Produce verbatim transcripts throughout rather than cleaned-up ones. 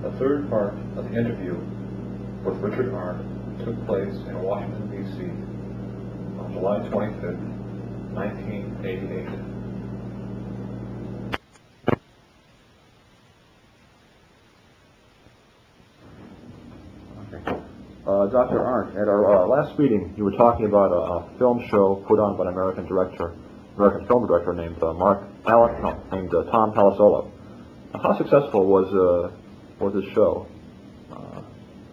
The third part of the interview with Richard Arndt took place in Washington, D C on July twenty-fifth, nineteen eighty-eight. Uh, Doctor Arndt, at our uh, last meeting, you were talking about a, a film show put on by an American director, American film director named uh, Mark Allen, no, named uh, Tom Palazzolo. Uh, how successful was uh, was this show? Uh,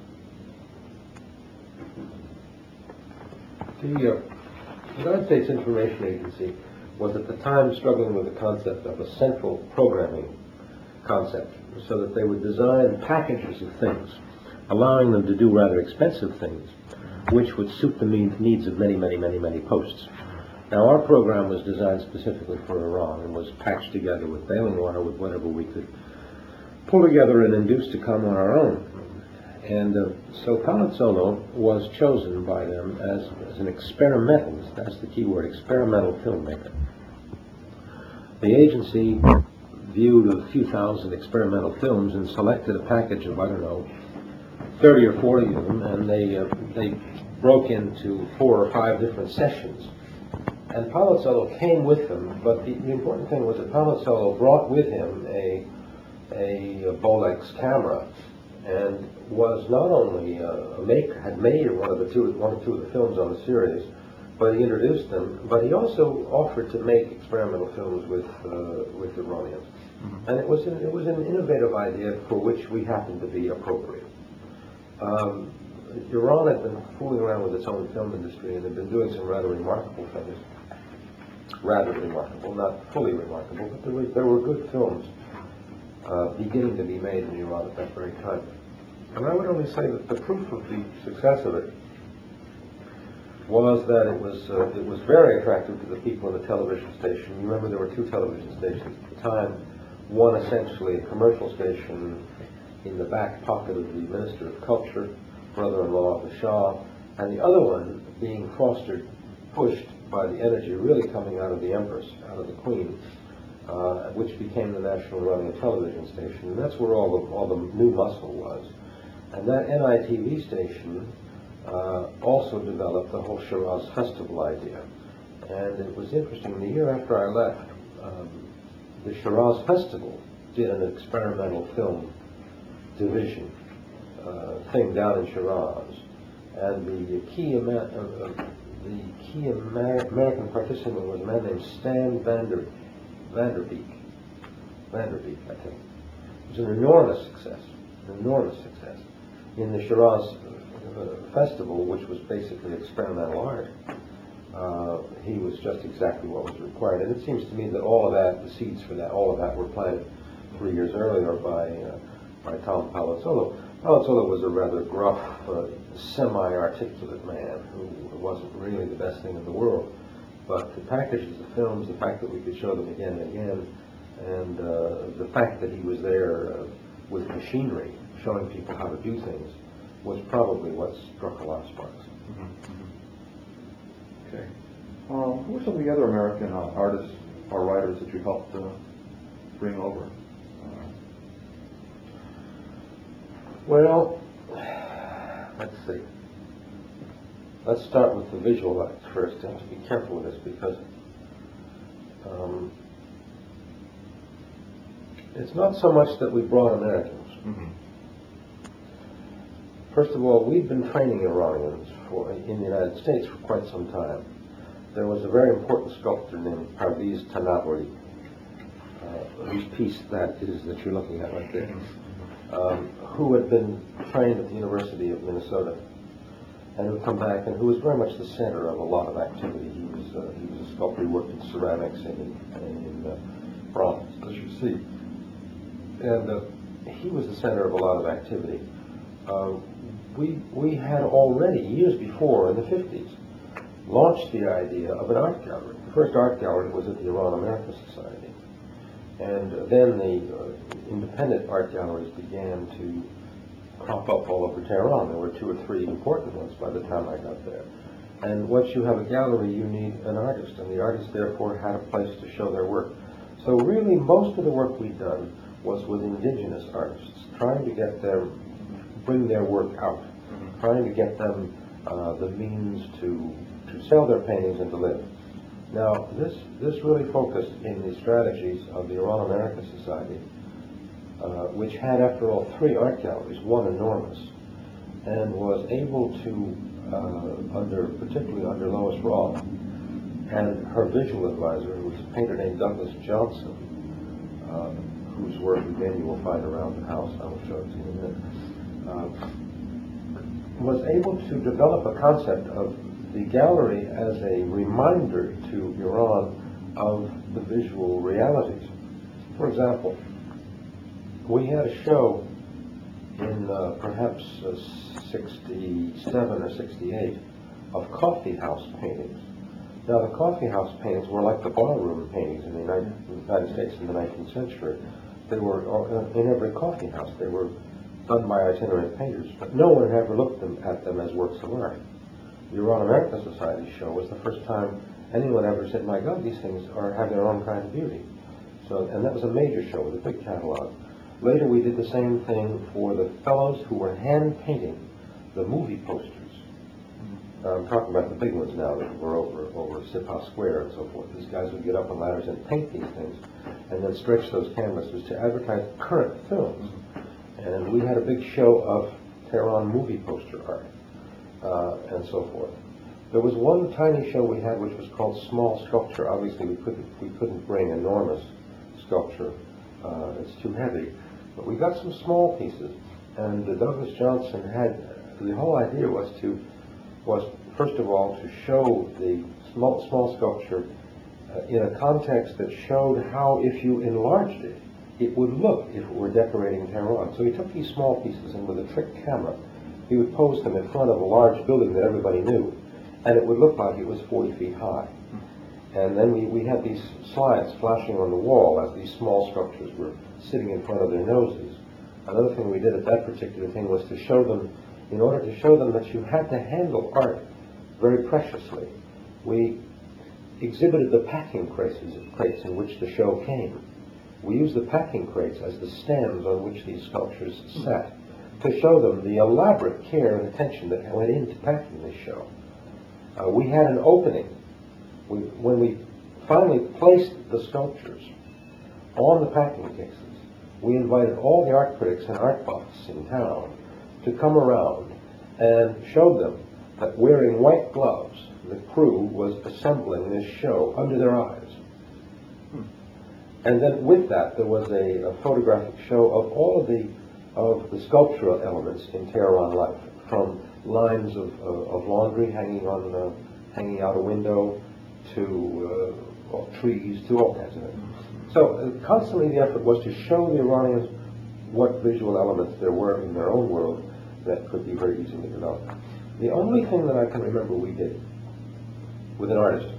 the uh, United States Information Agency was at the time struggling with the concept of a central programming concept, so that they would design packages of things, allowing them to do rather expensive things, which would suit the needs of many, many, many, many posts. Now, our program was designed specifically for Iran and was patched together with bailing water with whatever we could pull together and induce to come on our own. And uh, so Palazzolo was chosen by them as, as an experimentalist, that's the key word, experimental filmmaker. The agency viewed a few thousand experimental films and selected a package of, I don't know, thirty or forty of them, and they uh, they broke into four or five different sessions. And Palazzolo came with them, but the, the important thing was that Palazzolo brought with him a a, a Bolex camera, and was not only a, a maker, had made one of the two one or two of the films on the series, but he introduced them. But he also offered to make experimental films with uh, with Iranians, mm-hmm. and it was an, it was an innovative idea for which we happened to be appropriate. Um, Iran had been fooling around with its own film industry and had been doing some rather remarkable things. Rather remarkable, not fully remarkable, but there were, there were good films uh, beginning to be made in Iran at that very time. And I would only say that the proof of the success of it was that it was uh, it was very attractive to the people in the television station. You remember there were two television stations at the time, one essentially a commercial station in the back pocket of the Minister of Culture, brother-in-law of the Shah, and the other one being fostered, pushed by the energy really coming out of the Empress, out of the Queen, uh, which became the National Iranian Television Station. And that's where all the, all the new muscle was. And that N I T V station uh, also developed the whole Shiraz Festival idea. And it was interesting, the year after I left, um, the Shiraz Festival did an experimental film division uh, thing down in Shiraz, and the key Amer- uh, the key Amer- American participant was a man named Stan Vander Vanderbeek. Vanderbeek, I think. It was an enormous success, an enormous success in the Shiraz uh, festival, which was basically experimental art. Uh, he was just exactly what was required, and it seems to me that all of that, the seeds for that, all of that were planted three years earlier by. Uh, by Tom Palazzolo. Palazzolo was a rather gruff, uh, semi-articulate man who wasn't really the best thing in the world. But the packages of films, the fact that we could show them again and again, and uh, the fact that he was there uh, with machinery, showing people how to do things, was probably what struck a lot of sparks. Mm-hmm. Okay. Um, who were some of the other American uh, artists or writers that you helped uh, bring over? Well, let's see. Let's start with the visual arts first. I have to be careful with this because um, it's not so much that we brought Americans. Mm-hmm. First of all, we've been training Iranians for, in the United States for quite some time. There was a very important sculptor named Parviz Tanaburi, uh, whose piece that is that you're looking at right there. Um, who had been trained at the University of Minnesota and who had come back and who was very much the center of a lot of activity. He was uh, he was a sculptor who worked in ceramics and in, and in uh, bronze, as you see. And uh, he was the center of a lot of activity. Uh, we, we had already, years before, in the fifties, launched the idea of an art gallery. The first art gallery was at the Iran-America Society. And then the uh, independent art galleries began to crop up all over Tehran. There were two or three important ones by the time I got there. And once you have a gallery, you need an artist, and the artist therefore had a place to show their work. So really, most of the work we'd done was with indigenous artists, trying to get them, bring their work out, trying to get them uh, the means to, to sell their paintings and to live. Now, this, this really focused in the strategies of the Iran-America Society, uh, which had, after all, three art galleries, one enormous, and was able to, uh, under, particularly under Lois Roth, and her visual advisor, who was a painter named Douglas Johnson, uh, whose work again you will find around the house, I will show it to you in a minute, uh, was able to develop a concept of the gallery as a reminder to Iran of the visual realities. For example, we had a show in uh, perhaps uh, sixty-seven or sixty-eight of coffee house paintings. Now, the coffee house paintings were like the barroom paintings in the United, United States in the nineteenth century. They were in every coffee house. They were done by itinerant painters, but no one had ever looked them, at them as works of art. The Iran-America Society show was the first time anyone ever said, my God, these things are, have their own kind of beauty. So, and that was a major show with a big catalog. Later, we did the same thing for the fellows who were hand-painting the movie posters. I'm talking about the big ones now that were over over Sipah Square and so forth. These guys would get up on ladders and paint these things, and then stretch those canvases to advertise current films. And we had a big show of Tehran movie poster art uh, and so forth. There was one tiny show we had which was called Small Sculpture. Obviously, we couldn't we couldn't bring enormous sculpture; uh, it's too heavy. But we got some small pieces, and uh, Douglas Johnson had the whole idea was to. was, first of all, to show the small, small sculpture uh, in a context that showed how, if you enlarged it, it would look if it were decorating Tehran. So he took these small pieces, and with a trick camera, he would pose them in front of a large building that everybody knew, and it would look like it was forty feet high. And then we, we had these slides flashing on the wall as these small sculptures were sitting in front of their noses. Another thing we did at that particular thing was to show them, in order to show them that you had to handle art very preciously, we exhibited the packing crates, crates in which the show came. We used the packing crates as the stands on which these sculptures sat to show them the elaborate care and attention that went into packing this show. Uh, we had an opening. We, when we finally placed the sculptures on the packing cases, we invited all the art critics and art buffs in town to come around and showed them that wearing white gloves, the crew was assembling this show under their eyes. Hmm. And then with that, there was a, a photographic show of all of the of the sculptural elements in Tehran life, from lines of, uh, of laundry hanging on uh, hanging out a window to uh, well, trees, to all kinds of things. So uh, constantly the effort was to show the Iranians what visual elements there were in their own world that could be very easily developed. The only thing that I can remember we did with an artist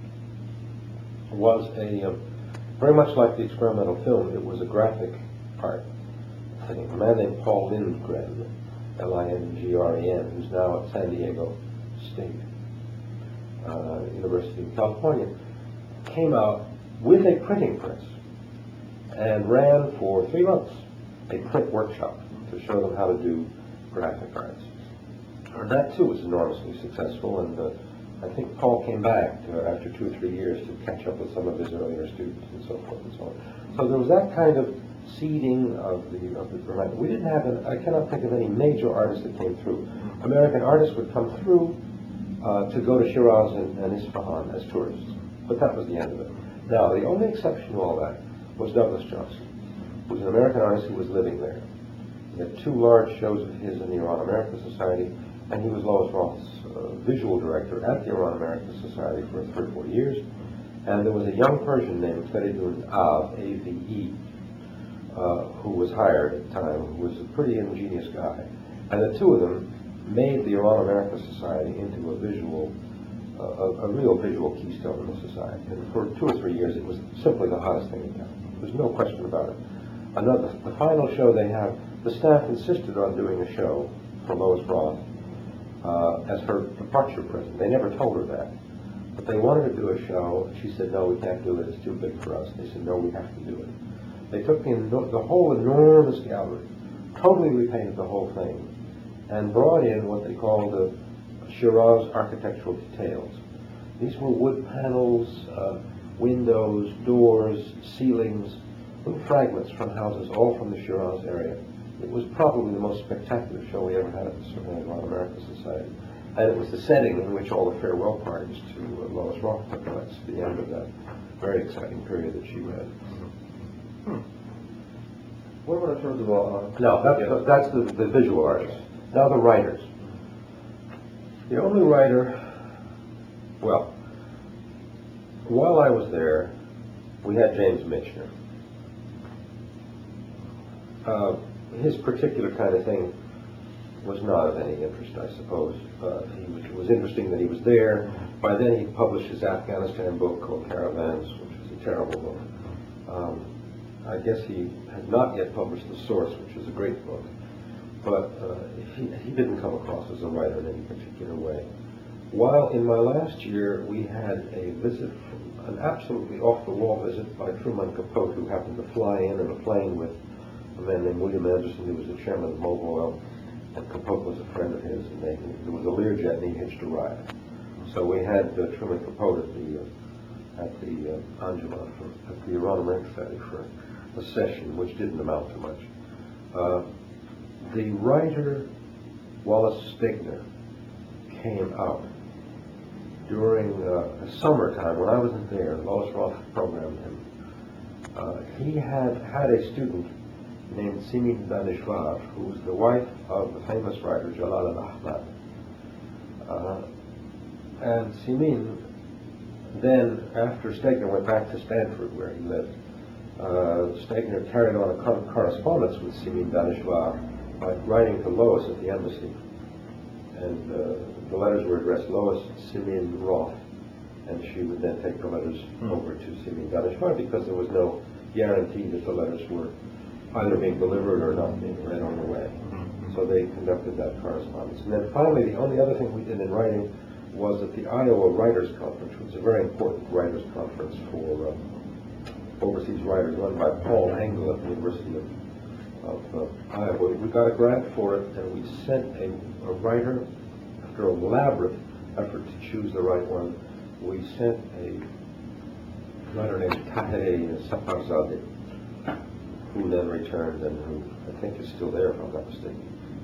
was a, um, very much like the experimental film, it was a graphic art thing. A man named Paul Lindgren, L I N G R E N, who's now at San Diego State uh, University of California, came out with a printing press and ran for three months a print workshop to show them how to do graphic arts. And that too was enormously successful, and uh, I think Paul came back uh, after two or three years to catch up with some of his earlier students and so forth and so on. So there was that kind of seeding of the of the dramatic. We didn't have, an, I cannot think of any major artists that came through. American artists would come through uh, to go to Shiraz and, and Isfahan as tourists, but that was the end of it. Now, the only exception to all that was Douglas Johnson, who was an American artist who was living there. He had two large shows of his in the Iran-America Society, and he was Lois Roth's uh, visual director at the Iran-America Society for three or four years. And there was a young Persian named Feridun Av, A V E, uh, who was hired at the time, who was a pretty ingenious guy. And the two of them made the Iran-America Society into a visual, uh, a, a real visual keystone in the society. And for two or three years, it was simply the hottest thing in town. There's no question about it. Another, the final show they have, the staff insisted on doing a show for Lois Roth uh, as her departure present. They never told her that. But they wanted to do a show, and she said, no, we can't do it, it's too big for us. They said, no, we have to do it. They took the, eno- the whole enormous gallery, totally repainted the whole thing, and brought in what they called the Shiraz architectural details. These were wood panels, uh, windows, doors, ceilings, little fragments from houses, all from the Shiraz area. It was probably the most spectacular show we ever had at the Iran American Society. And it was the setting in which all the farewell parties to uh, Lois Roth took place, the end of that very exciting period that she read. Hmm. What about in terms of... Uh, No, that's, yeah. that's the, the visual artists. Now the writers. The only writer, well, while I was there, we had James Michener. Uh, his particular kind of thing was not of any interest, I suppose. Uh, he was, it was interesting that he was there. By then he published his Afghanistan book called Caravans, which was a terrible book. Um, I guess he had not yet published The Source, which is a great book. But uh, he, he didn't come across as a writer in any particular way. While in my last year we had a visit, an absolutely off-the-wall visit by Truman Capote, who happened to fly in in a plane with a man named William Anderson, who was the chairman of Mobil Oil, and Capote was a friend of his, and they, there was a Learjet, and he hitched a ride. So we had uh, Truman Capote at the uh, at the uh, Angela, for, at the Iran American Society for a session, which didn't amount to much. Uh, the writer Wallace Stegner came out during uh, the summertime when I wasn't there. Lois Roth programmed him. Uh, he had had a student named Simin Daneshvar, who was the wife of the famous writer Jalal al-Ahmad. Uh, and Simin then, after Stegner went back to Stanford, where he lived, uh, Stegner carried on a co- correspondence with Simin Daneshvar by writing to Lois at the embassy. And uh, the letters were addressed Lois Simin Roth, and she would then take the letters mm. over to Simin Daneshvar, because there was no guarantee that the letters were either being delivered or not being read on the way. Mm-hmm. So they conducted that correspondence. And then finally, the only other thing we did in writing was at the Iowa Writers Conference, which was a very important writers conference for uh, overseas writers, run by Paul Engel at the University of, of uh, Iowa. We got a grant for it, and we sent a, a writer, after an elaborate effort to choose the right one, we sent a writer named Tahereh Safarzadeh, who then returned and who I think is still there, if I'm not mistaken.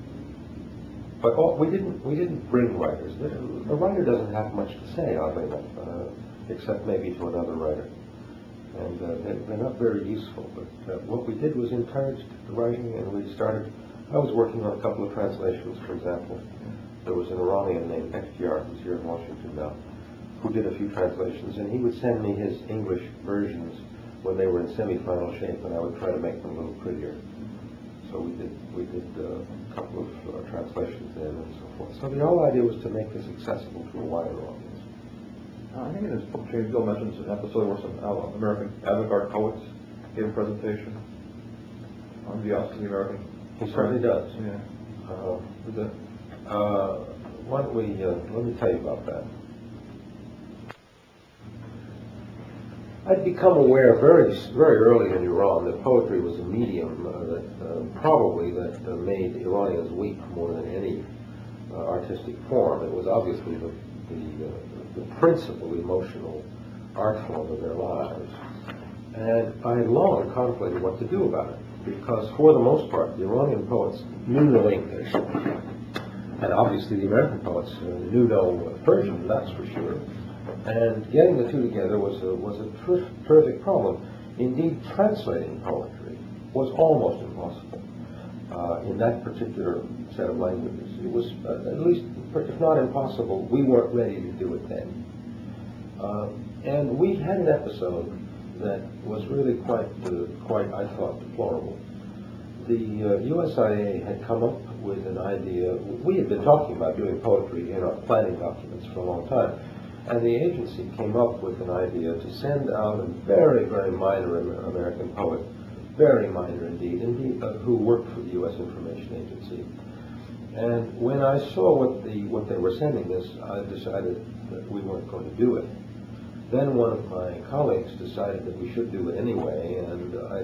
But all, we didn't we didn't bring writers. A writer doesn't have much to say, oddly enough, uh, except maybe to another writer. And uh, they're, they're not very useful. But uh, what we did was encourage the writing, and we started. I was working on a couple of translations, for example. There was an Iranian named Ekhtiyar, who's here in Washington now, who did a few translations, and he would send me his English versions when they were in semi-final shape, and I would try to make them a little prettier. So we did we did uh, a couple of uh, translations then and so forth. So the whole idea was to make this accessible to a wider audience. Uh, I think in his book, James Gill mentions an episode where some uh, American avant-garde poets gave a presentation on the Oscar of the American. He certainly does. Yeah. Uh, Is that? uh, why don't we, uh, let me tell you about that. I'd become aware very, very early in Iran that poetry was a medium uh, that uh, probably that uh, made Iranians weep more than any uh, artistic form. It was obviously the, the, uh, the principal emotional art form of their lives. And I had long contemplated what to do about it, because for the most part, the Iranian poets knew no English. And obviously the American poets uh, knew no Persian, that's for sure. And getting the two together was a, was a ter- terrific problem. Indeed, translating poetry was almost impossible uh, in that particular set of languages. It was, uh, at least, if not impossible, we weren't ready to do it then. Uh, and we had an episode that was really quite, uh, quite, I thought, deplorable. The uh, U S I A had come up with an idea. We had been talking about doing poetry in our planning documents for a long time. And the agency came up with an idea to send out a very, very minor American poet, very minor indeed, indeed uh, who worked for the U S Information Agency. And when I saw what the what they were sending us, I decided that we weren't going to do it. Then one of my colleagues decided that we should do it anyway, and I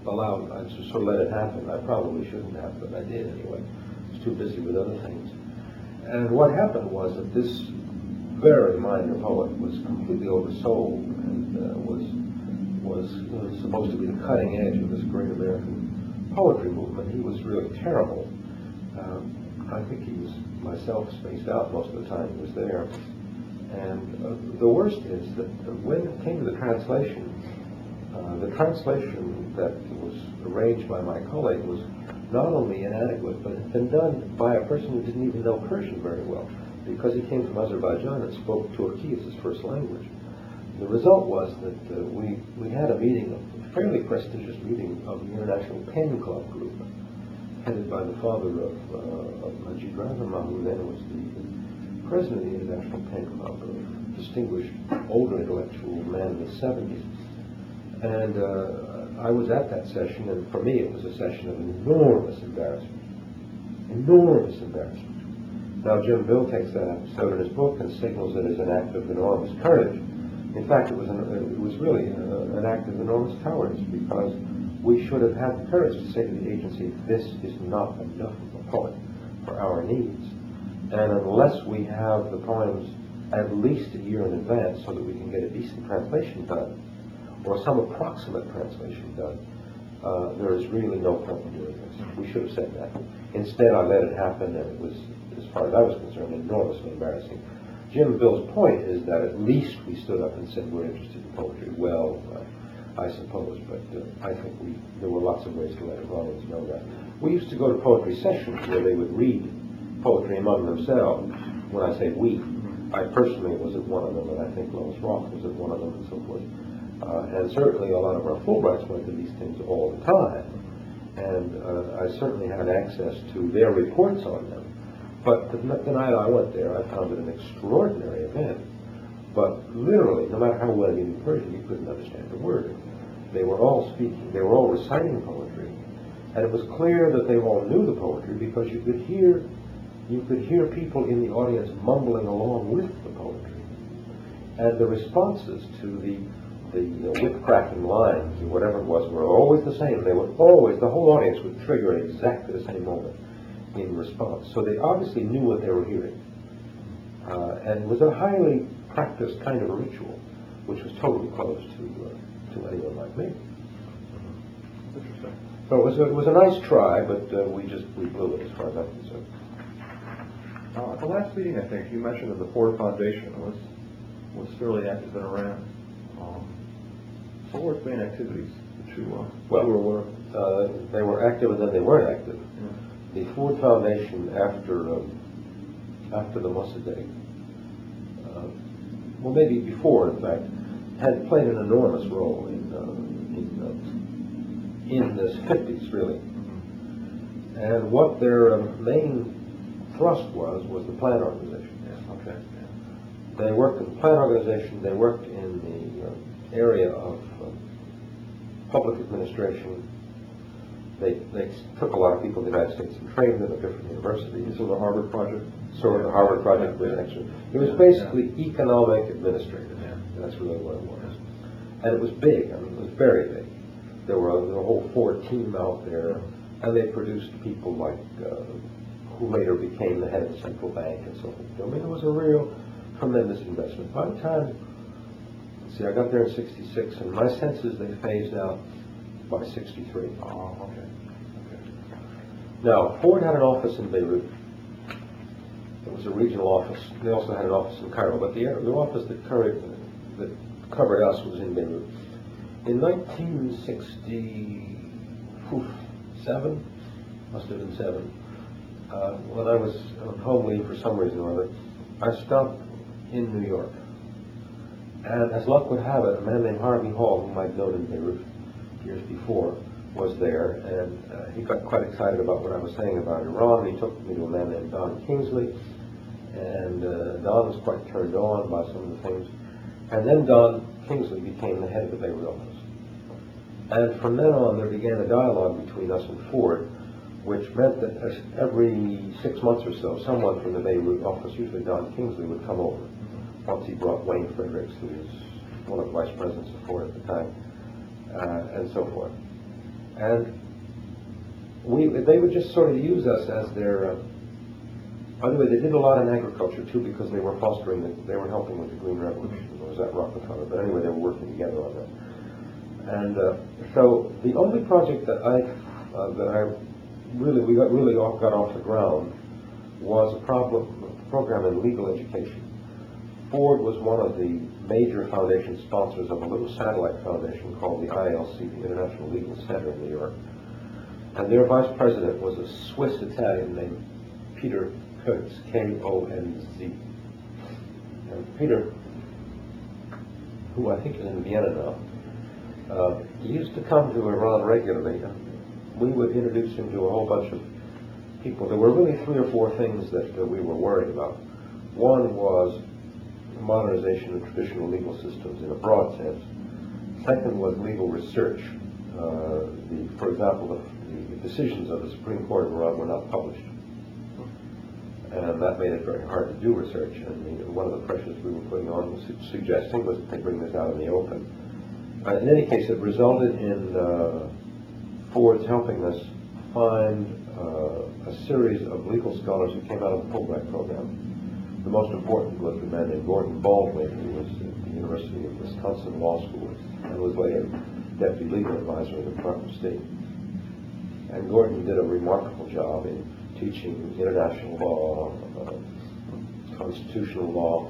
allowed, I just sort of let it happen. I probably shouldn't have, but I did anyway. I was too busy with other things. And what happened was that this very minor poet was completely oversold and uh, was, was was supposed to be the cutting edge of this great American poetry movement. He was really terrible. Um, I think he was myself spaced out most of the time he was there. And uh, the worst is that when it came to the translation, uh, the translation that was arranged by my colleague was not only inadequate, but had been done by a person who didn't even know Persian very well, because he came from Azerbaijan and spoke Turki as his first language. The result was that uh, we, we had a meeting, a fairly prestigious meeting of the International Pen Club group, headed by the father of, uh, of Majid Rahman, who then was the, the president of the International Pen Club, a distinguished older intellectual man in his seventies. And uh, I was at that session, and for me it was a session of enormous embarrassment. Enormous embarrassment. Now Jim Bill takes that episode in his book and signals it as an act of enormous courage. In fact, it was, an, it was really a, an act of enormous cowardice, because we should have had the courage to say to the agency, this is not enough of a poet for our needs. And unless we have the poems at least a year in advance so that we can get a decent translation done, or some approximate translation done, uh, there is really no point in doing this. We should have said that. Instead, I let it happen, and it was, as far as I was concerned, enormously embarrassing. Jim Bill's point is that at least we stood up and said we're interested in poetry. Well, uh, I suppose, but uh, I think we there were lots of ways to let Iranians know that. We used to go to poetry sessions where they would read poetry among themselves. When I say we, I personally was at one of them, and I think Lois Roth was at one of them, and so forth. Uh, and certainly a lot of our Fulbrights went to these things all the time. And uh, I certainly had access to their reports on them. But the, the night I went there, I found it an extraordinary event. But literally, no matter how well you knew Persian, you couldn't understand a word. They were all speaking, they were all reciting poetry. And it was clear that they all knew the poetry, because you could hear, you could hear people in the audience mumbling along with the poetry. And the responses to the the uh, whip-cracking lines or whatever it was were always the same. They would always, the whole audience would trigger at exactly the same moment in response. So they obviously knew what they were hearing. Uh, and it was a highly practiced kind of a ritual, which was totally closed to uh, to anyone like me. Interesting. So it was a, it was a nice try, but uh, we just we blew it as far as I'm concerned. Uh, at the last meeting, I think, you mentioned that the Ford Foundation was was fairly active in Iran. Um, so what were its main activities that you, uh, Well, you were aware of? Uh, they were active and then they weren't active. Yeah. The Ford Foundation, after um, after the Mossadegh, uh, well, maybe before, in fact, had played an enormous role in uh, in, uh, in the fifties, really. Mm-hmm. And what their uh, main thrust was was the plant organization. Yeah. Okay. Yeah. They worked in the plant organization. They worked in the uh, area of uh, public administration. They, they took a lot of people in the United States and trained them at different universities. This was a Harvard project? Sort of the Harvard project was actually. It was basically economic administrative. Yeah. That's really what it was. And it was big. I mean, it was very big. There were a, there were a whole Ford team out there, and they produced people like uh, who later became the head of the central bank and so forth. I mean, it was a real tremendous investment. By the time, let's see, I got there in sixty-six, and my sense is they phased out by sixty-three. Oh, okay. Okay. Now, Ford had an office in Beirut. It was a regional office. They also had an office in Cairo, but the, the office that covered, that covered us was in Beirut. In nineteen sixty-seven, must have been seven, uh, when I was on home leave for some reason or other, I stopped in New York. And as luck would have it, a man named Harvey Hall, whom I'd known in Beirut years before, was there, and uh, he got quite excited about what I was saying about Iran. He took me to a man named Don Kingsley, and uh, Don was quite turned on by some of the things. And then Don Kingsley became the head of the Beirut office. And from then on, there began a dialogue between us and Ford, which meant that every six months or so, someone from the Beirut office, usually Don Kingsley, would come over. Once he brought Wayne Fredericks, who was one of the vice presidents of Ford at the time, uh, and so forth. And we, they would just sort of use us as their, uh, by the way, they did a lot in agriculture too, because they were fostering, the, they were helping with the Green Revolution, or was that Rockefeller? But anyway, they were working together on that. And uh, so the only project that I, uh, that I really, we got really off, got off the ground was a problem, a program in legal education. Ford was one of the major foundation sponsors of a little satellite foundation called the I L C, the International Legal Center in New York. And their vice president was a Swiss Italian named Peter Kotz, K O N Z. And Peter, who I think is in Vienna now, uh, he used to come to Iran regularly, and we would introduce him to a whole bunch of people. There were really three or four things that uh, we were worried about. One was modernization of traditional legal systems in a broad sense. Second was legal research. Uh, the, for example, the, the decisions of the Supreme Court of Iran were not published. And that made it very hard to do research. And the, one of the pressures we were putting on was su- suggesting was that they bring this out in the open. Uh, in any case, it resulted in uh, Ford's helping us find uh, a series of legal scholars who came out of the Fulbright program. The most important was a man named Gordon Baldwin, who was at the University of Wisconsin Law School and was later deputy legal advisor in the Department of State. And Gordon did a remarkable job in teaching international law, uh, constitutional law.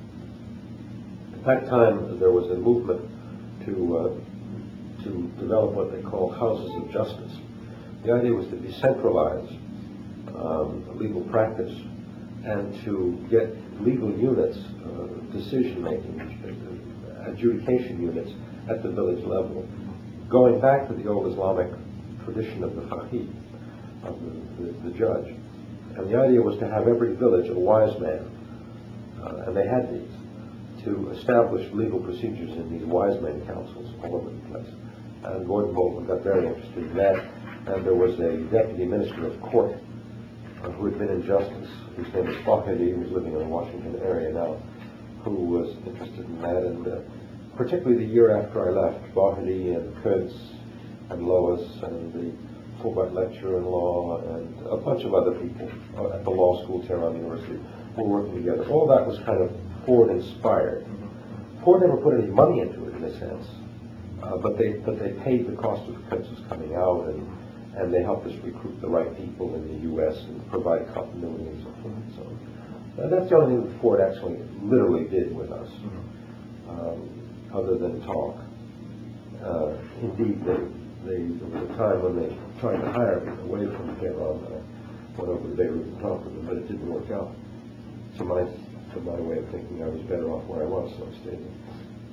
At that time, there was a movement to uh, to develop what they call houses of justice. The idea was to decentralize um, legal practice and to get legal units, uh, decision-making, uh, adjudication units at the village level, going back to the old Islamic tradition of the faqih, of the, the, the judge. And the idea was to have every village a wise man, uh, and they had these, to establish legal procedures in these wise men councils all over the place. And Gordon Baldwin got very interested in that, and there was a deputy minister of court uh, who had been in justice, whose name was Bahedi, who was living in the Washington area now, who was interested in that. And uh, particularly the year after I left, Bahedi and Kurtz and Lois and the Fulbright lecturer in law and a bunch of other people uh, at the law school, Tehran University, were working together. All that was kind of Ford inspired. Ford never put any money into it in a sense, uh, but they but they paid the cost of Kurtz's coming out, and and they helped us recruit the right people in the U S and provide continuity and so forth. So uh, that's the only thing that Ford actually literally did with us, um, other than talk. Uh, indeed, they, they, there was a time when they tried to hire me away from Tehran. I went over to Beirut and talked with them, but it didn't work out. To my, to my way of thinking, I was better off where I was, so I stayed there.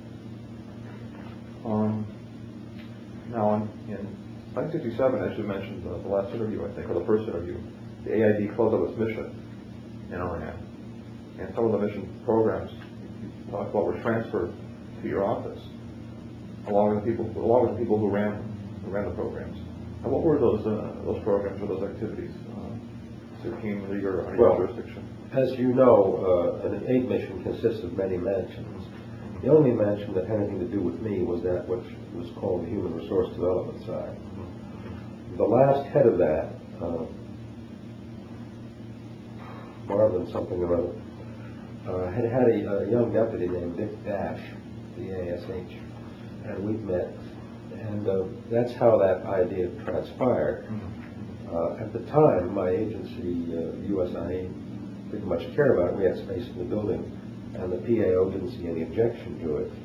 Um, now, in, in nineteen sixty-seven, as you mentioned, uh, the last interview, I think, or the first interview, the A I D closed up its mission in Iran. And some of the mission programs you talked about were transferred to your office, along with the people, along with the people who ran, who ran the programs. And what were those uh, those programs or those activities? Uh, that came under your, under Well, your jurisdiction? As you know, uh, an aid mission consists of many mansions. The only mansion that had anything to do with me was that which was called the Human Resource Development side. The last head of that, uh, Marvin something or other, uh, had had a, a young deputy named Dick Dash, D A S H, and we've met. And uh, that's how that idea transpired. Uh, at the time, my agency, uh, U S I A, didn't much care about it. We had space in the building, and the P A O didn't see any objection to it.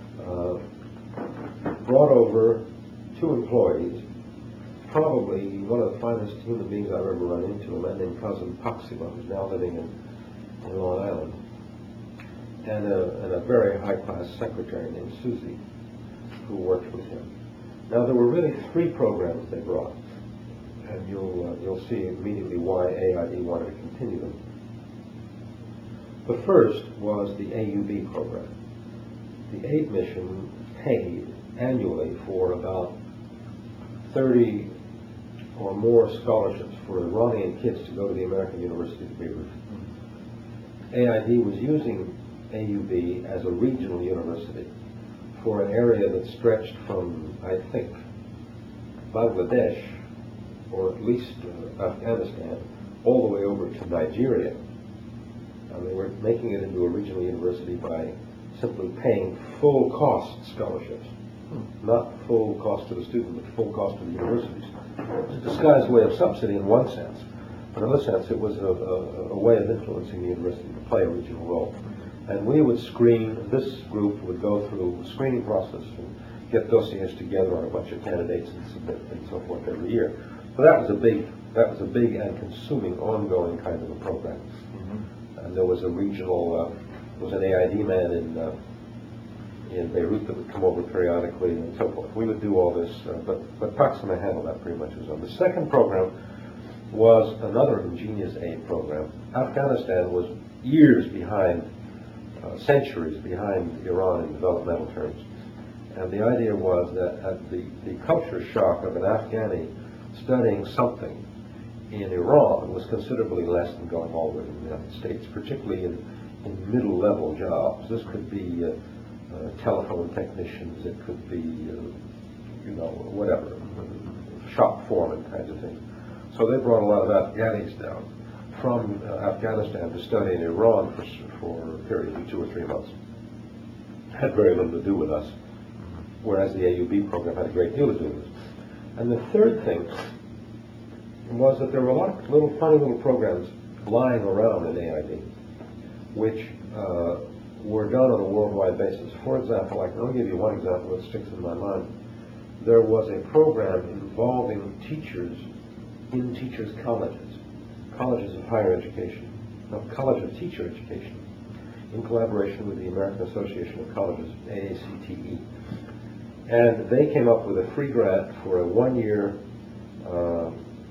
Uh, brought over two employees, probably one of the finest human beings I've ever run into, a man named Kazım Paksima, who's now living in, in Long Island, and a, and a very high-class secretary named Susie, who worked with him. Now, there were really three programs they brought, and you'll, uh, you'll see immediately why A I D wanted to continue them. The first was the A U B program. The aid mission paid annually for about thirty or more scholarships for Iranian kids to go to the American University of Beirut. A I D was using A U B as a regional university for an area that stretched from, I think, Bangladesh, or at least uh, Afghanistan, all the way over to Nigeria. And they were making it into a regional university by simply paying full cost scholarships. Not full cost to the student, but full cost to the universities. It was a disguised way of subsidy in one sense, but in another sense it was a, a, a way of influencing the university to play a regional role. And we would screen, this group would go through a screening process and get dossiers together on a bunch of candidates and submit and so forth every year. So that was a big, that was a big and consuming, ongoing kind of a program. Mm-hmm. And there was a regional, uh, there was an A I D man in uh, in Beirut that would come over periodically and so forth. We would do all this, uh, but, but Proxima handled that pretty much as well. The second program was another ingenious aid program. Afghanistan was years behind, uh, centuries behind Iran in developmental terms. And the idea was that at the, the culture shock of an Afghani studying something in Iran was considerably less than going all the way to the United States, particularly in, in middle-level jobs. This could be uh, Uh, telephone technicians, it could be, uh, you know, whatever, shop foreman kinds of things. So they brought a lot of Afghanis down from uh, Afghanistan to study in Iran for, for a period of two or three months. Had very little to do with us, whereas the A U B program had a great deal to do with us. And the third thing was that there were a lot of little funny little programs lying around in A I D, which uh, were done on a worldwide basis. For example, I can only give you one example that sticks in my mind. There was a program involving teachers in teachers' colleges, colleges of higher education, no, college of teacher education, in collaboration with the American Association of Colleges, A A C T E. And they came up with a free grant for a one-year uh,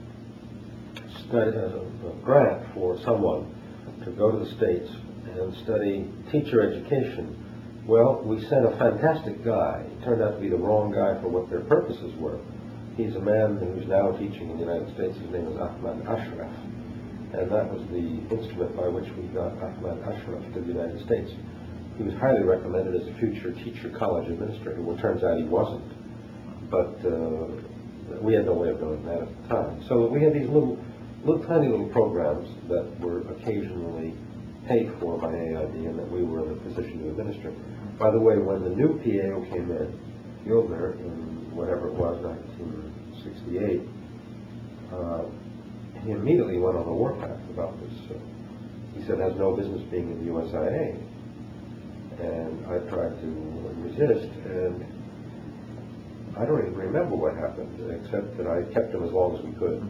study, uh, grant for someone to go to the States and study teacher education. Well, we sent a fantastic guy. It turned out to be the wrong guy for what their purposes were. He's a man who's now teaching in the United States. His name is Ahmad Ashraf. And that was the instrument by which we got Ahmad Ashraf to the United States. He was highly recommended as a future teacher college administrator. Well, it turns out he wasn't. But uh, we had no way of knowing that at the time. So we had these little, little tiny little programs that were occasionally paid for by A I D and that we were in a position to administer. By the way, when the new P A O came in, Gildner, in whatever it was, nineteen sixty-eight, uh, he immediately went on the warpath about this. Uh, he said, has no business being in the U S I A. And I tried to resist, and I don't even remember what happened, except that I kept him as long as we could.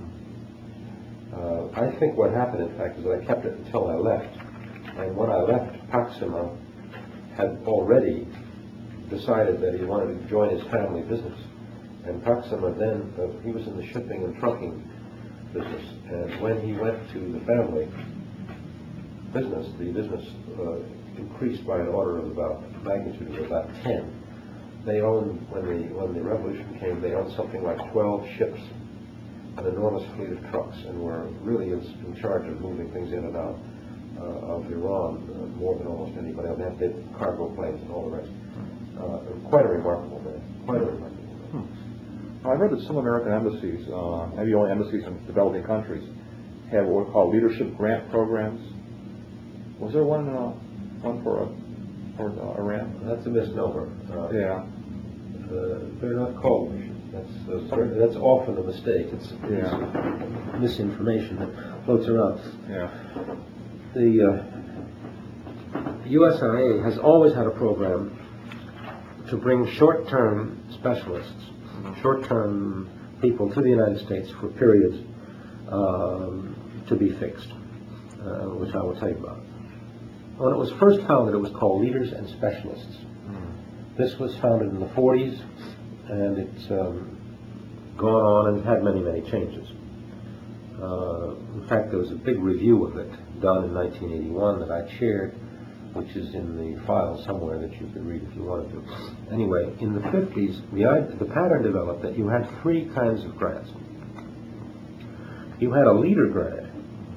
Uh, I think what happened, in fact, is that I kept it until I left. And when I left, Proxima had already decided that he wanted to join his family business. And Proxima then, uh, he was in the shipping and trucking business. And when he went to the family business, the business uh, increased by an order of about magnitude of about ten. They owned, when the, when the revolution came, they owned something like twelve ships, an enormous fleet of trucks, and were really in, in charge of moving things in and out uh, of Iran uh, more than almost anybody else. They had big cargo planes and all the rest. Uh, quite a remarkable man. Quite a remarkable man. Hmm. I've heard that some American embassies, uh, maybe only embassies in developing countries, have what we call leadership grant programs. Was there one uh, one for, uh, for uh, Iran? That's a misnomer. Uh, yeah. Uh, they're not called missions. That's, uh, that's often a mistake. It's a piece Yeah. of misinformation that floats around. Yeah. The uh, U S I A has always had a program to bring short-term specialists, short-term people to the United States for periods um, to be fixed, uh, which I will tell you about. When it was first founded, it was called Leaders and Specialists. This was founded in the forties, and it's um, gone on and had many, many changes. Uh, in fact, there was a big review of it done in nineteen eighty-one that I chaired, which is in the file somewhere that you could read if you wanted to. Anyway, in the fifties, the, the pattern developed that you had three kinds of grants. You had a leader grant.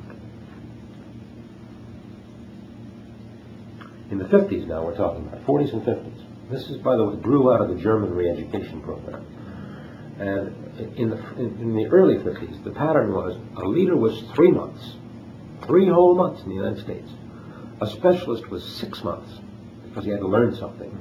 In the fifties now we're talking about, forties and fifties. This is, by the way, grew out of the German re-education program. And in the, in, in the early fifties, the pattern was a leader was three months, three whole months in the United States. A specialist was six months because he had to learn something.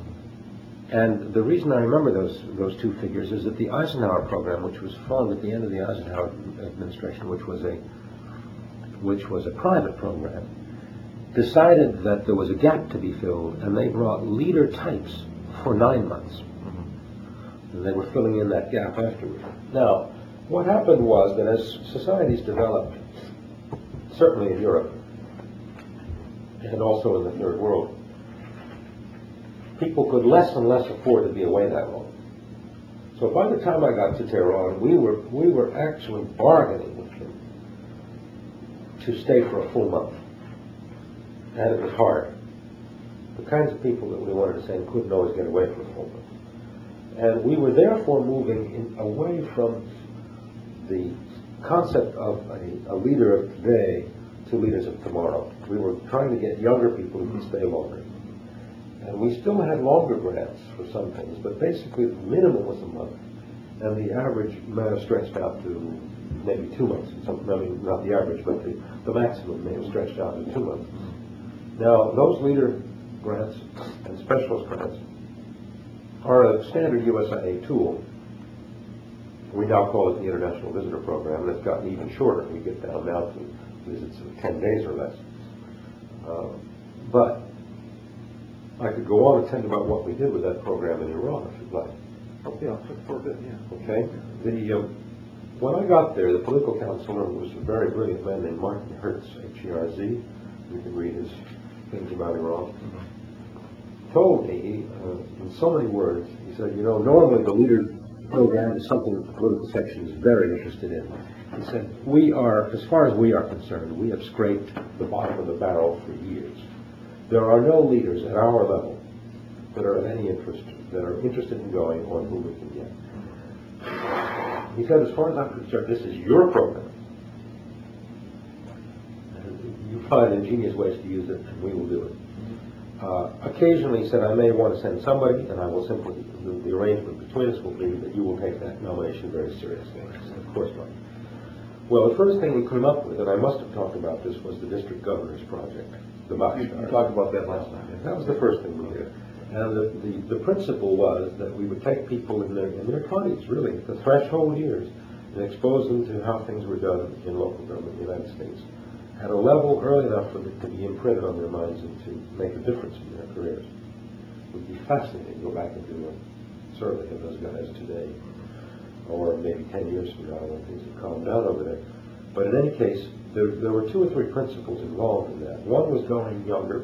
And the reason I remember those those two figures is that the Eisenhower program, which was formed at the end of the Eisenhower administration, which was a which was a private program, decided that there was a gap to be filled, and they brought leader types for nine months. Mm-hmm. And they were filling in that gap afterward. Now, what happened was that as societies developed, certainly in Europe, and also in the Third World, people could less and less afford to be away that long. So by the time I got to Tehran, we were we were actually bargaining with them to stay for a full month. And it was hard. The kinds of people that we wanted to send couldn't always get away for a full month. And we were therefore moving in, away from the concept of a, a leader of today to leaders of tomorrow. We were trying to get younger people who could stay longer. And we still had longer grants for some things, but basically the minimum was a month. And the average may have stretched out to maybe two months. Some, I mean, not the average, but the, the maximum may have stretched out to two months. Now, those leader grants and specialist grants are a standard U S I A tool. We now call it the International Visitor Program, and it's gotten even shorter. We get down now to visits of ten days or less. Uh, but I could go on and tell you about what we did with that program in Iran, if you'd like. Oh, yeah, for a bit, yeah. Okay. The um, when I got there, the political counselor was a very brilliant man named Martin Hertz, H E R Z. You can read his things about Iran. Mm-hmm. Told me uh, in so many words, he said, you know, normally the leader program is something that the political section is very interested in. He said, we are, as far as we are concerned, we have scraped the bottom of the barrel for years. There are no leaders at our level that are of any interest, that are interested in going or who we can get. He said, as far as I'm concerned, this is your program. And you find ingenious ways to use it, and we will do it. Uh, occasionally, he said, I may want to send somebody, and I will simply, the, the arrangement between us will be that you will take that nomination very seriously. I said, of course not. Well, the first thing we came up with, and I must have talked about this, was the District Governor's Project, the Box. You, you talked about that last time. That was the first thing we did. And the, the, the principle was that we would take people in their, in their twenties, really, the threshold years, and expose them to how things were done in local government in the United States at a level early enough for it to be imprinted on their minds and to make a difference in their careers. It would be fascinating to go back and do a survey of those guys today, or maybe ten years from now when things have calmed down over there. But in any case, there, there were two or three principles involved in that. One was going younger.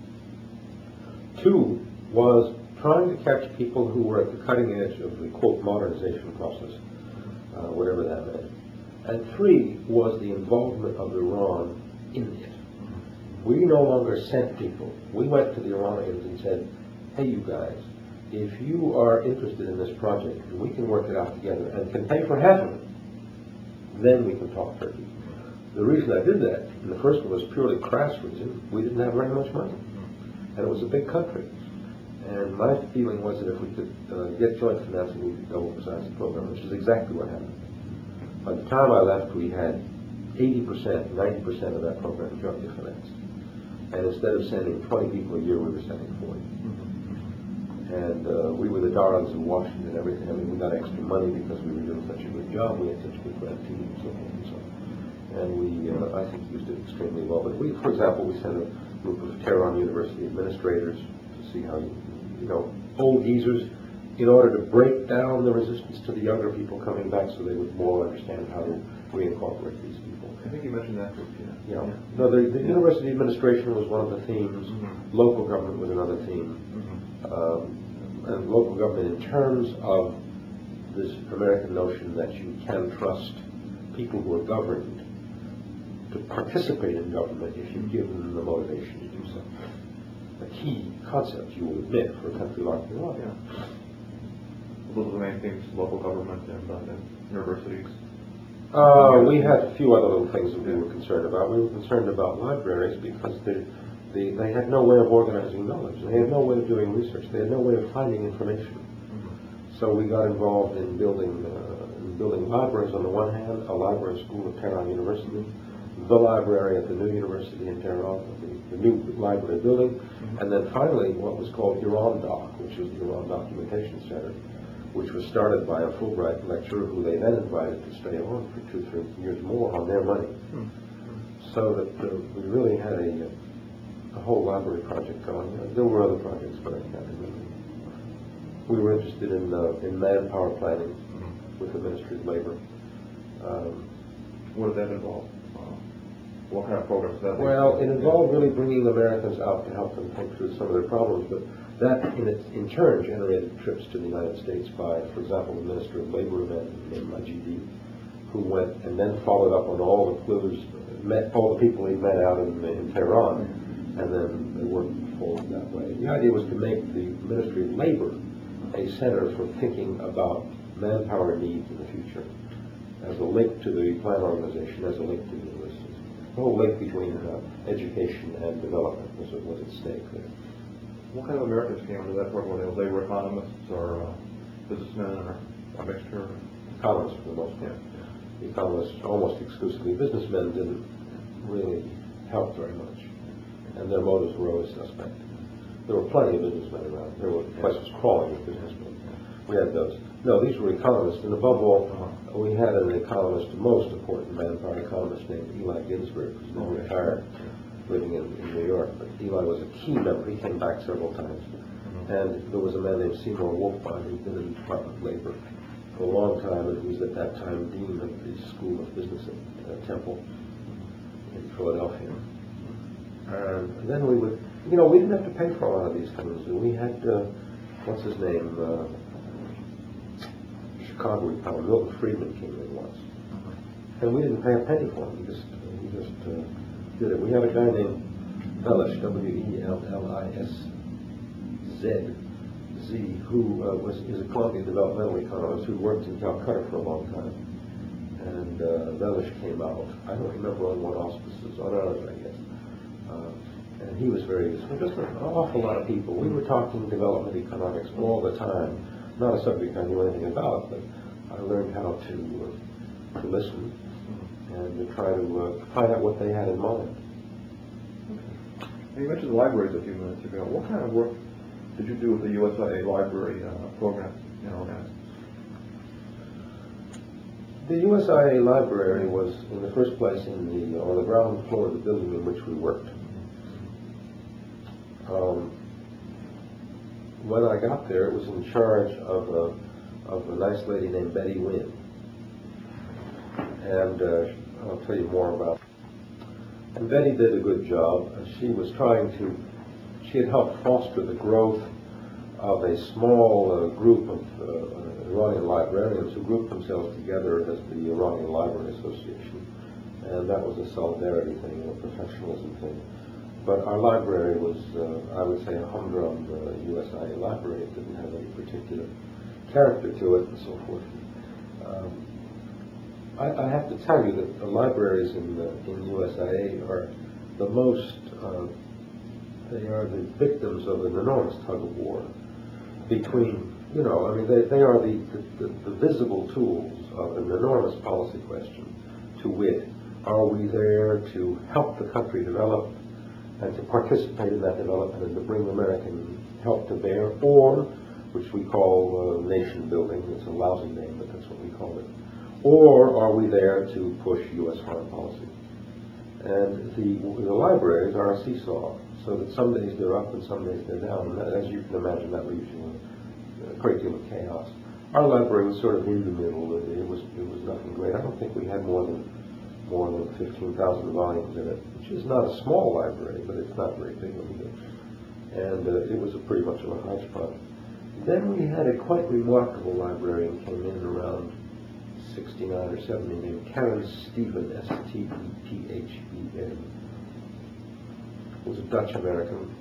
Two was trying to catch people who were at the cutting edge of the, quote, modernization process, uh, whatever that meant. And three was the involvement of Iran in it. We no longer sent people. We went to the Iranians and said, hey, you guys, if you are interested in this project, and we can work it out together and can pay for half of it, then we can talk Turkey. The reason I did that, and the first one was purely crass reason, we didn't have very much money. And it was a big country. And my feeling was that if we could uh, get joint financing, we could double the size of the program, which is exactly what happened. By the time I left, we had eighty percent, ninety percent of that program jointly financed. And instead of sending twenty people a year, we were sending forty. Mm-hmm. And uh, we were the darlings of Washington and everything. I mean, we got extra money because we were doing such a good job. We had such a good grant team and so forth and so on. And we, uh, I think, used it extremely well. But we, for example, we sent a group of Tehran University administrators to see how you you know, old geezers, in order to break down the resistance to the younger people coming back so they would more understand how to reincorporate these people. I think you mentioned that. Yeah. Yeah. yeah. No, the, the yeah. university administration was one of the themes. Mm-hmm. Local government was another theme. Mm-hmm. um, and local government in terms of this American notion that you can trust people who are governed to participate in government if you give them the motivation to do so. A key concept, you will admit, for a country like Iran. Yeah. Those are the main things: local government and, uh, and universities. Uh, we had a few other little things that we were concerned about. We were concerned about libraries because they, they, they had no way of organizing knowledge. They had no way of doing research. They had no way of finding information. Mm-hmm. So we got involved in building uh, in building libraries on the one hand, a library school at Tehran University, the library at the new university in Tehran, the, the new library building, mm-hmm. and then finally what was called Iran Doc, which was the Iran Documentation Center, which was started by a Fulbright lecturer who they then invited to stay on for two, three years more on their money. Mm-hmm. So that uh, we really had a, a whole library project going. There were other projects, but I can't remember. We were interested in uh, in manpower planning mm-hmm. with the Ministry of Labor. Um, what did that involve? Uh, what kind of programs did that? Well, it involved really bringing Americans out to help them think through some of their problems, but that in, its, in turn generated trips to the United States by, for example, the Minister of Labor, a man named Majidi, who went and then followed up on all the clues, met all the people he met out in, in Tehran, and then they worked forward that way. The idea was to make the Ministry of Labor a center for thinking about manpower needs in the future as a link to the Plan Organization, as a link to the universities. The whole link between uh, education and development was, was at stake there. What kind of Americans came into that program? Were they labor economists or uh, businessmen or a mixture? Economists for the most part. Yeah. The economists, almost exclusively. Businessmen didn't really help very much, and their motives were always suspect. There were plenty of businessmen around. There were places crawling with businessmen. We had those. No, these were economists, and above all, uh-huh. we had an economist, the most important manpower economist named Eli Ginsberg, who's now retired, living in, in New York. But Eli was a key member. He came back several times. Mm-hmm. And there was a man named Seymour Wolfbine who'd been in the Department of Labor for a long time, and who was at that time dean of the School of Business at uh, Temple in Philadelphia. And then we would, you know, we didn't have to pay for a lot of these things. We had, uh, what's his name, uh, Chicago Republic, Milton Friedman came in once. And we didn't pay a penny for him. He just, he just uh, did it. We had a guy named Vellish, W E L L I S Z, Z, who uh, was is a Columbia developmental economist who worked in Calcutta for a long time. And uh, Vellish came out. I don't remember on what auspices, on others, I guess. Uh, and he was very useful. Just an awful lot of people. We were talking development economics all the time. Not a subject I knew anything about, but I learned how to uh, to listen and to try to uh, find out what they had in mind. You mentioned the libraries a few minutes ago. What kind of work did you do with the U S I A library uh, program in Organize? The U S I A library was, in the first place, in the on the ground floor of the building in which we worked. Um, when I got there, it was in charge of a, of a nice lady named Betty Wynn. And uh, I'll tell you more about it. And Betty did a good job. She was trying to, she had helped foster the growth of a small uh, group of uh, Iranian librarians who grouped themselves together as the Iranian Library Association. And that was a solidarity thing, a professionalism thing. But our library was, uh, I would say, a humdrum uh, U S I A library. It didn't have any particular character to it and so forth. Um, I, I have to tell you that the libraries in, the, in U S I A are the most, uh, they are the victims of an enormous tug of war between, you know, I mean, they, they are the, the, the visible tools of an enormous policy question, to wit, are we there to help the country develop and to participate in that development and to bring American help to bear, or, which we call uh, nation building, it's a lousy name, but that's what we call it, or are we there to push U S foreign policy? And the, the libraries are a seesaw, so that some days they're up and some days they're down, and as you can imagine, that leaves you in a great deal of chaos. Our library was sort of in the middle. It was, it was nothing great. I don't think we had more than more than fifteen thousand volumes in it, which is not a small library, but it's not very big either. And uh, it was a pretty much of a hodgepodge. Then we had a quite remarkable librarian came in around sixty-nine or seventy named Karen Stephen, S T E P H E N. Was a Dutch American.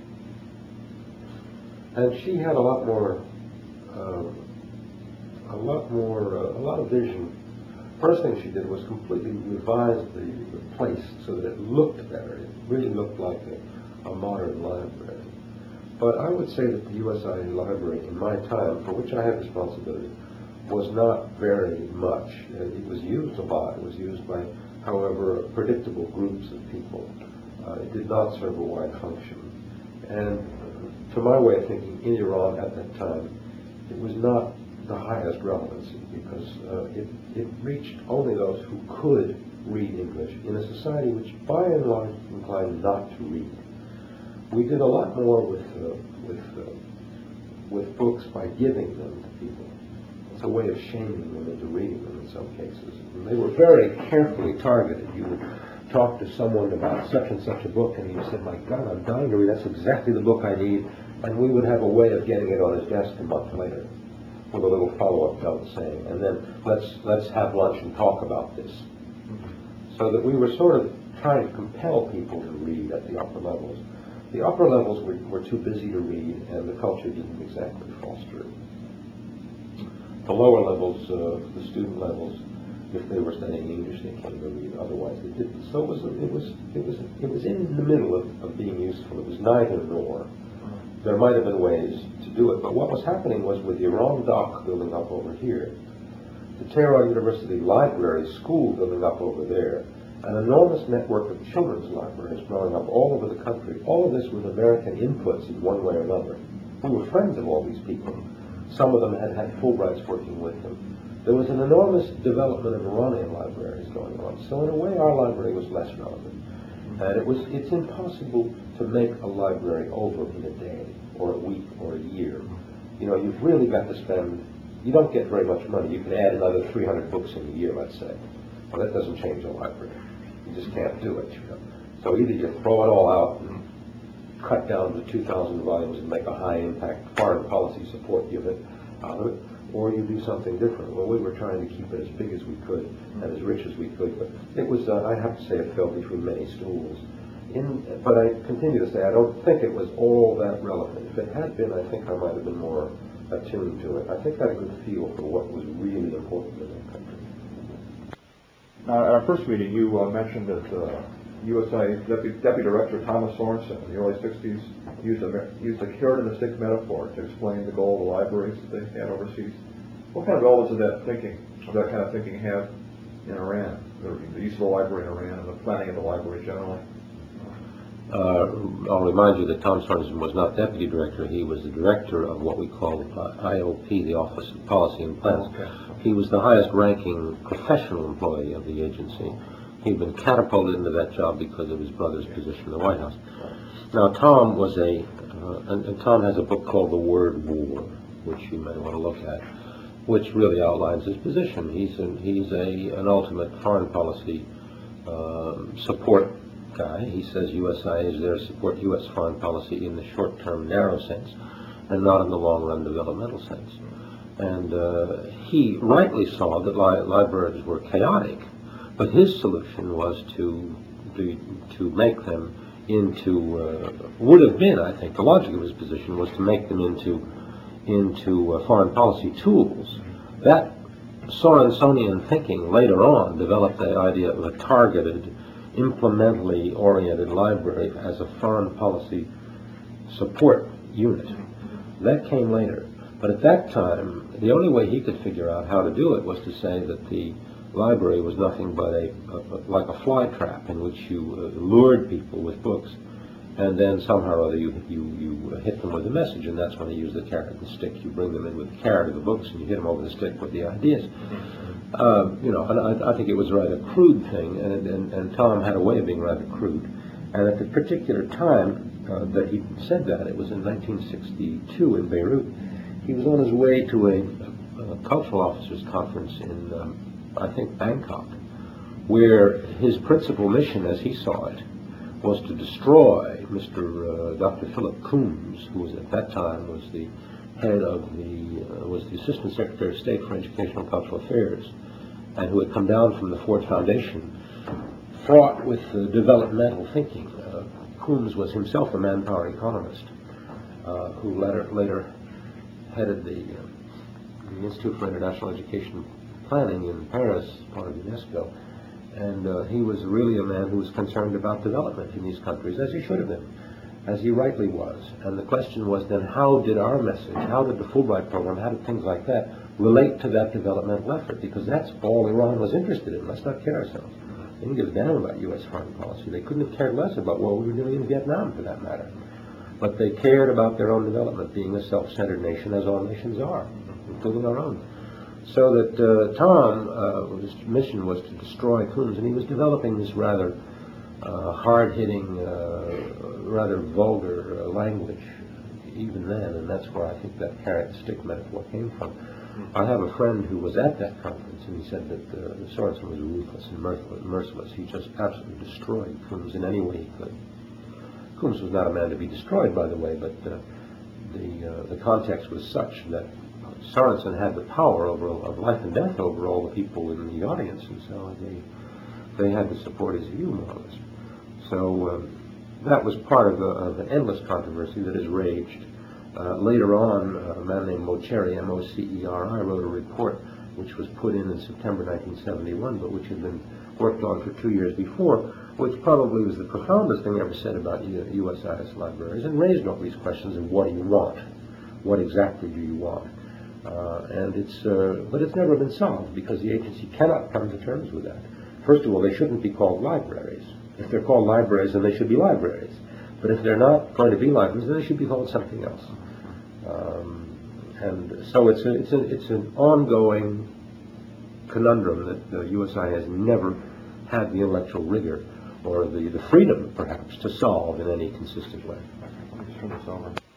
And she had a lot more, uh, a lot more, uh, a lot of vision. First thing she did was completely revise the, the place so that it looked better. It really looked like a, a modern library. But I would say that the U S I Library, in my time, for which I had responsibility, was not very much. Uh, It was used a lot. It was used by, however, predictable groups of people. Uh, It did not serve a wide function. And to my way of thinking, in Iran at that time, it was not the highest relevancy because uh, it, it reached only those who could read English in a society which by and large inclined not to read. We did a lot more with, uh, with, uh, with books by giving them to people. It's a way of shaming them into reading them in some cases. And they were very carefully targeted. You would talk to someone about such and such a book, and he said, "My God, I'm dying to read. That's exactly the book I need." And we would have a way of getting it on his desk a month later with a little follow-up note saying, and then let's let's have lunch and talk about this. So that we were sort of trying to compel people to read at the upper levels. The upper levels were, were too busy to read, and the culture didn't exactly foster it. The lower levels, uh, the student levels, if they were studying English, they came to read. Otherwise, they didn't. So it was it was it was it was in the middle of, of being useful. It was neither nor. There might have been ways to do it, but what was happening was with the Iran Dock building up over here, the Tehran University Library School building up over there, an enormous network of children's libraries growing up all over the country. All of this with American inputs in one way or another. We were friends of all these people. Some of them had had Fulbrights working with them. There was an enormous development of Iranian libraries going on. So in a way, our library was less relevant. And it was, it's impossible to make a library over in a day or a week or a year. You know, you've really got to spend, you don't get very much money. You can add another three hundred books in a year, let's say. Well, that doesn't change a library. You just can't do it, you know. So either you throw it all out and cut down to two thousand volumes and make a high-impact foreign policy support unit out of it, or you do something different. Well, we were trying to keep it as big as we could and as rich as we could, but it was, uh, I have to say, it fell between many stools. In, but I continue to say, I don't think it was all that relevant. If it had been, I think I might have been more attuned to it. I think I had a good feel for what was really important in that country. Now, at our first meeting, you uh, mentioned that uh, U S I Deputy, Deputy Director Thomas Sorensen in the early sixties used a, used a carrot and a stick metaphor to explain the goal of the libraries that they had overseas. What kind of relevance did that thinking, of that kind of thinking have in Iran, the, the use of the library in Iran and the planning of the library generally? Uh, I'll remind you that Tom Sorensen was not Deputy Director. He was the Director of what we call uh, I O P, the Office of Policy and Plans. Okay. He was the highest ranking professional employee of the agency. He'd been catapulted into that job because of his brother's position in the White House. Now, Tom was a, uh, and, and Tom has a book called The Word War, which you may want to look at, which really outlines his position. He's, an, he's a, an ultimate foreign policy um, support guy. He says U S I is there to support U S foreign policy in the short-term narrow sense and not in the long-run developmental sense. And uh, he rightly saw that li libraries were chaotic, but his solution was to, to, to make them into, uh, would have been, I think, the logic of his position was to make them into, into uh, foreign policy tools. That Sorensonian thinking later on developed the idea of a targeted, implementally oriented library as a foreign policy support unit. That came later. But at that time, the only way he could figure out how to do it was to say that the library was nothing but a, a, a like a fly trap in which you uh, lured people with books, and then somehow or other you, you, you hit them with a message, and that's when they use the carrot and stick. You bring them in with the carrot of the books, and you hit them over the stick with the ideas. Uh, you know, and I, I think it was a rather crude thing, and, and, and Tom had a way of being rather crude. And at the particular time uh, that he said that, it was in nineteen sixty-two in Beirut, he was on his way to a, a cultural officers conference in, um, I think, Bangkok, where his principal mission, as he saw it, was to destroy Mister Uh, Doctor Philip Coombs, who was at that time was the head of the, uh, was the Assistant Secretary of State for Educational and Cultural Affairs, and who had come down from the Ford Foundation, fraught with uh, developmental thinking. Uh, Coombs was himself a manpower economist, uh, who later, later headed the, uh, the Institute for International Education Planning in Paris, part of UNESCO, and uh, he was really a man who was concerned about development in these countries, as he should have been. as he rightly was. And the question was then, how did our message, how did the Fulbright program, how did things like that relate to that developmental effort? Because that's all Iran was interested in. Let's not kid ourselves. They didn't give a damn about U S foreign policy. They couldn't have cared less about what we were doing in Vietnam, for that matter. But they cared about their own development, being a self-centered nation, as all nations are, including our own. So that uh, Tom, uh, his mission was to destroy Coombs, and he was developing this rather uh, hard-hitting, uh, rather vulgar uh, language even then, and that's where I think that carrot-stick metaphor came from. I have a friend who was at that conference, and he said that uh, Sorensen was ruthless and merciless. He just absolutely destroyed Coombs in any way he could. Coombs was not a man to be destroyed, by the way, but uh, the uh, the context was such that Sorensen had the power over of life and death over all the people in the audience, and so they they had to support his view, more or less. So um, that was part of, a, of an endless controversy that has raged. Uh, later on, uh, a man named Mocheri, M O C E R I, wrote a report which was put in in September nineteen seventy-one, but which had been worked on for two years before, which probably was the profoundest thing ever said about U S I S libraries, and raised all these questions of what do you want? What exactly do you want? Uh, and it's, uh, but it's never been solved because the agency cannot come to terms with that. First of all, they shouldn't be called libraries. If they're called libraries, then they should be libraries. But if they're not going to be libraries, then they should be called something else. Um, and so it's a, it's a, it's an ongoing conundrum that the U S I has never had the intellectual rigor or the, the freedom, perhaps, to solve in any consistent way. Let me just turn this over.